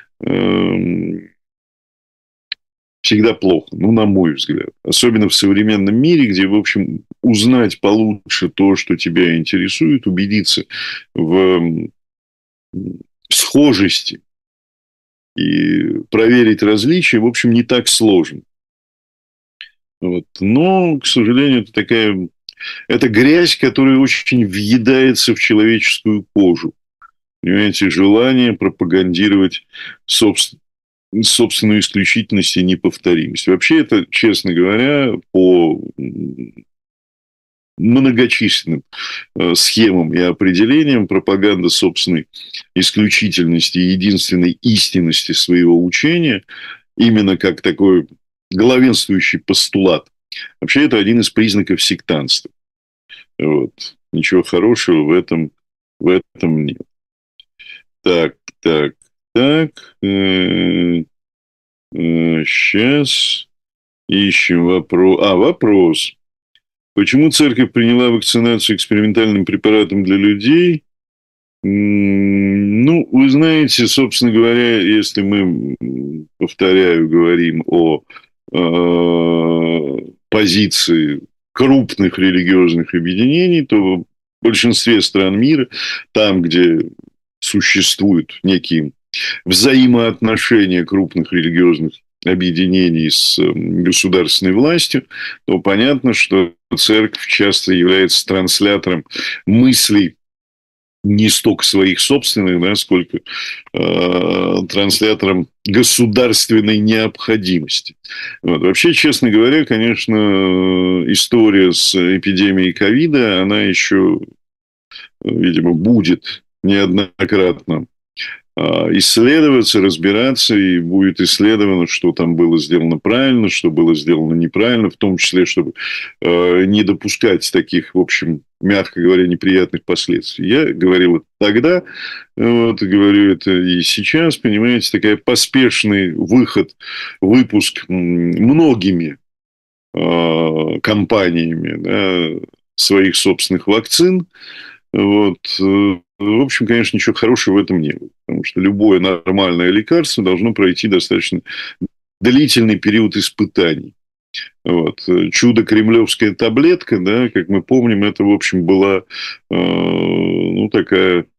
плохо, ну, на мой взгляд. Особенно в современном мире, где, в общем, узнать получше то, что тебя интересует, убедиться в схожести и проверить различия, в общем, не так сложно. Вот. Но, к сожалению, это грязь, которая очень въедается в человеческую кожу. Понимаете, желание пропагандировать собственную исключительность и неповторимость. Вообще это, честно говоря, по многочисленным схемам и определениям пропаганда собственной исключительности и единственной истинности своего учения, именно как такой главенствующий постулат. Вообще это один из признаков сектантства. Вот. Ничего хорошего в этом нет. Так. Сейчас ищем вопрос. Вопрос. Почему церковь приняла вакцинацию экспериментальным препаратом для людей? Ну, вы знаете, собственно говоря, если мы, повторяю, говорим о позиции крупных религиозных объединений, то в большинстве стран мира, там, где существуют некие взаимоотношения крупных религиозных объединений с государственной властью, то понятно, что церковь часто является транслятором мыслей не столько своих собственных, да, сколько транслятором государственной необходимости. Вот. Вообще, честно говоря, конечно, история с эпидемией ковида, она еще, видимо, будет неоднократно исследоваться, разбираться, и будет исследовано, что там было сделано правильно, что было сделано неправильно, в том числе, чтобы не допускать таких, в общем, мягко говоря, неприятных последствий. Я говорил это тогда, вот, и говорю это и сейчас, понимаете, такой поспешный выпуск многими компаниями, да, своих собственных вакцин, вот, в общем, конечно, ничего хорошего в этом не было. Потому что любое нормальное лекарство должно пройти достаточно длительный период испытаний. Вот. Чудо кремлевская таблетка, да, как мы помним, это, в общем, была такая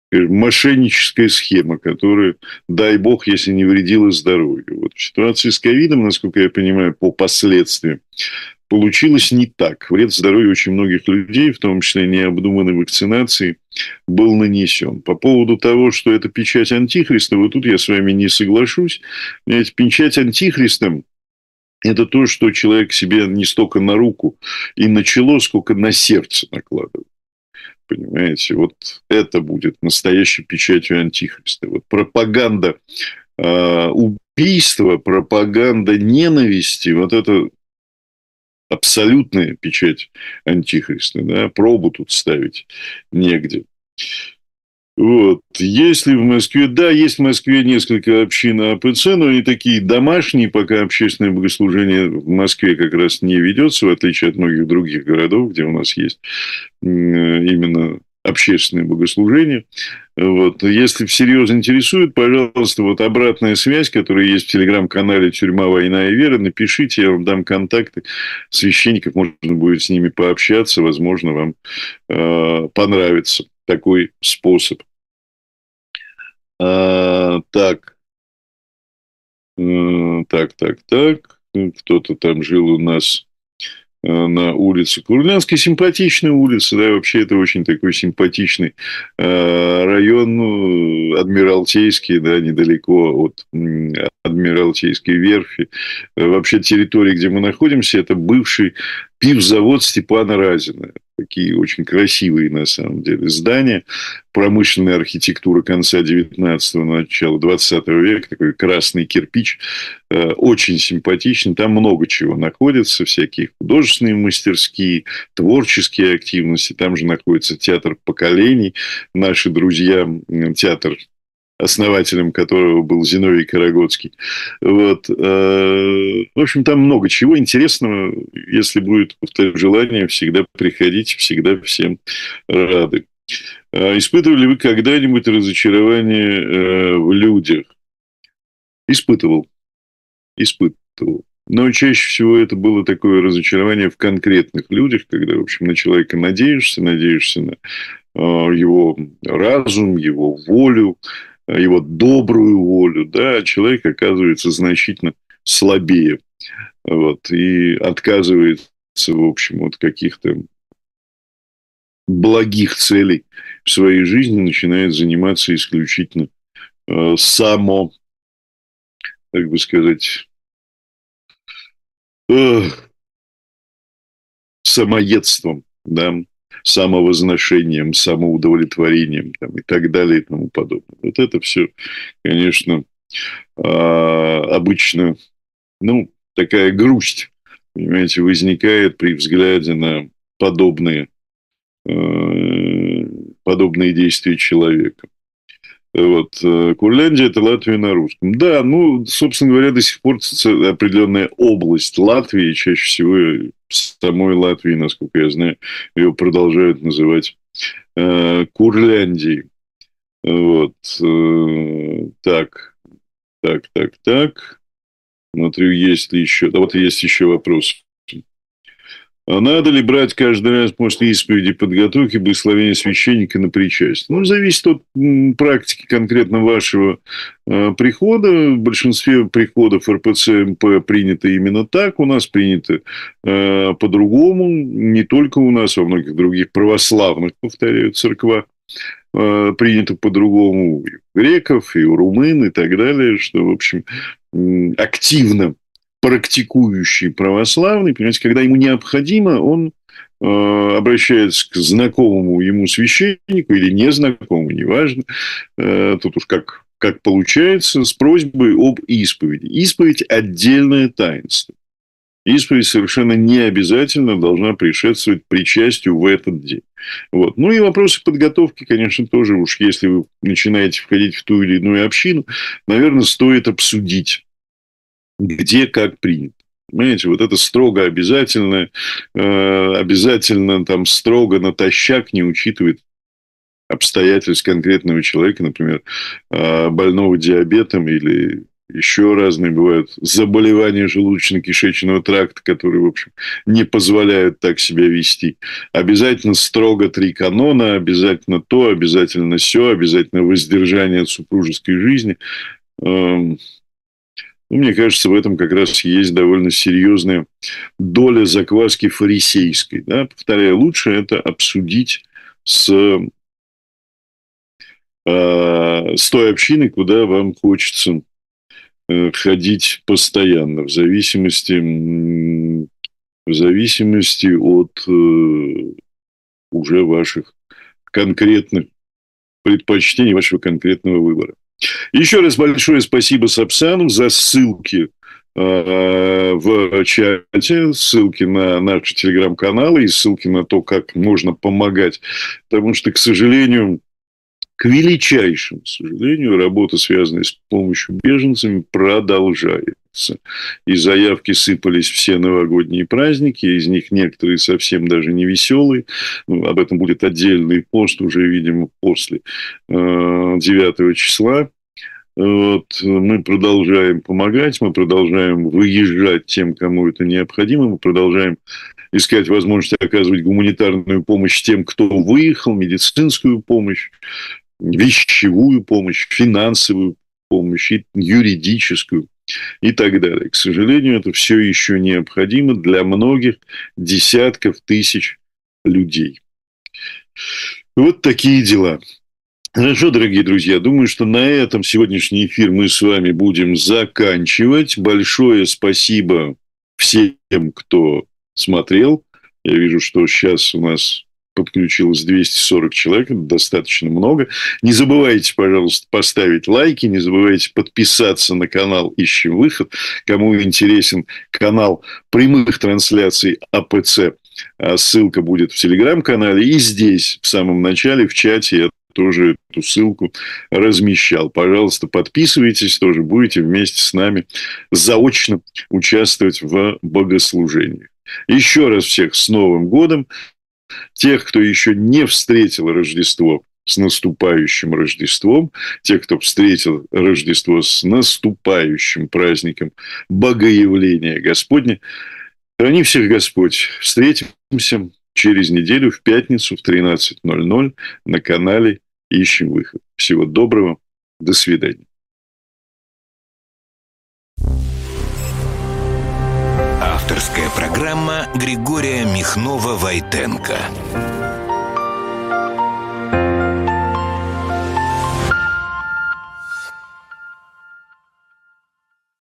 мошенническая схема, которая, дай бог, если не вредила здоровью. Вот в ситуации с ковидом, насколько я понимаю, по последствиям, получилось не так. Вред здоровью очень многих людей, в том числе необдуманной вакцинации, был нанесен. По поводу того, что это печать антихриста, вот тут я с вами не соглашусь. Понимаете, печать антихриста – это то, что человек себе не столько на руку и на чело, сколько на сердце накладывает. Понимаете, вот это будет настоящей печатью антихриста. Вот пропаганда убийства, пропаганда ненависти, вот это абсолютная печать антихриста. Да? Пробу тут ставить негде. Вот. Есть ли в Москве? Да, есть в Москве несколько общин АПЦ, но они такие домашние, пока общественное богослужение в Москве как раз не ведется, в отличие от многих других городов, где у нас есть именно общественное богослужение. Вот. Если всерьез интересует, пожалуйста, вот обратная связь, которая есть в телеграм-канале «Тюрьма, война и вера», напишите, я вам дам контакты священников, можно будет с ними пообщаться, возможно, вам понравится такой способ. Так. Кто-то там жил у нас на улице Курлянской. Симпатичная улица, да, вообще это очень такой симпатичный район, Адмиралтейский, да, недалеко от Адмиралтейской верфи. Вообще территория, где мы находимся, это бывший пивзавод Степана Разина. Такие очень красивые, на самом деле, здания. Промышленная архитектура конца 19-го, начала 20 века. Такой красный кирпич. Очень симпатично. Там много чего находится. Всякие художественные мастерские, творческие активности. Там же находится театр поколений. Наши друзья, театр, основателем которого был Зиновий Карагодский. Вот. В общем, там много чего интересного. Если будет желание, всегда приходите, всегда всем рады. Испытывали вы когда-нибудь разочарование в людях? Испытывал. Но чаще всего это было такое разочарование в конкретных людях, когда, в общем, на человека надеешься на его разум, его волю, его добрую волю, да, а человек оказывается значительно слабее, вот, и отказывается, в общем, от каких-то благих целей в своей жизни, начинает заниматься исключительно как бы сказать, самоедством, да, самовозношением, самоудовлетворением там, и так далее и тому подобное. Вот это все, конечно, обычно, такая грусть, понимаете, возникает при взгляде на подобные действия человека. Вот. Курляндия – это Латвия на русском. Да, собственно говоря, до сих пор определенная область Латвии, чаще всего в самой Латвии, насколько я знаю, ее продолжают называть Курляндией. Вот. Так. Смотрю, есть ли еще... Да, вот есть еще вопрос. А надо ли брать каждый раз после исповеди подготовки благословения священника на причастие? Зависит от практики конкретно вашего прихода. В большинстве приходов РПЦ МП принято именно так. У нас принято по-другому. Не только у нас, во многих других православных, повторяю, церквах принято по-другому. И у греков, и у румын, и так далее. Что, в общем, активно практикующий православный, понимаете, когда ему необходимо, он обращается к знакомому ему священнику или незнакомому, неважно, тут уж как получается, с просьбой об исповеди. Исповедь – отдельное таинство. Исповедь совершенно не обязательно должна предшествовать причастию в этот день. Вот. И вопросы подготовки, конечно, тоже уж, если вы начинаете входить в ту или иную общину, наверное, стоит обсудить, где как принято. Понимаете, вот это строго обязательно там строго натощак не учитывает обстоятельств конкретного человека, например, больного диабетом или еще разные бывают заболевания желудочно-кишечного тракта, которые, в общем, не позволяют так себя вести. Обязательно строго 3 канона, обязательно то, обязательно сё, обязательно воздержание от супружеской жизни. Мне кажется, в этом как раз есть довольно серьезная доля закваски фарисейской. Да? Повторяю, лучше это обсудить с той общиной, куда вам хочется ходить постоянно, в зависимости от уже ваших конкретных предпочтений, вашего конкретного выбора. Еще раз большое спасибо Сапсану за ссылки в чате, ссылки на наши телеграм-каналы и ссылки на то, как можно помогать. Потому что, к сожалению, к величайшему сожалению, работа, связанная с помощью беженцами, продолжается. И заявки сыпались все новогодние праздники, из них некоторые совсем даже не веселые. Об этом будет отдельный пост уже, видимо, после 9 числа. Вот. Мы продолжаем помогать, мы продолжаем выезжать тем, кому это необходимо, мы продолжаем искать возможность оказывать гуманитарную помощь тем, кто выехал, медицинскую помощь, вещевую помощь, финансовую помощь, юридическую и так далее. К сожалению, это все еще необходимо для многих десятков тысяч людей. Вот такие дела. Хорошо, дорогие друзья, думаю, что на этом сегодняшний эфир мы с вами будем заканчивать. Большое спасибо всем, кто смотрел. Я вижу, что сейчас у нас подключилось 240 человек, это достаточно много. Не забывайте, пожалуйста, поставить лайки, не забывайте подписаться на канал «Ищем выход». Кому интересен канал прямых трансляций АПЦ, ссылка будет в телеграм-канале. И здесь, в самом начале, в чате, я тоже эту ссылку размещал. Пожалуйста, подписывайтесь, тоже будете вместе с нами заочно участвовать в богослужении. Еще раз всех с Новым годом. Тех, кто еще не встретил Рождество, с наступающим Рождеством. Тех, кто встретил Рождество с наступающим праздником Богоявления Господня. Храни всех Господь. Встретимся через неделю в пятницу в 13:00 на канале «Ищем выход». Всего доброго. До свидания. Авторская программа Григория Михнова-Войтенко.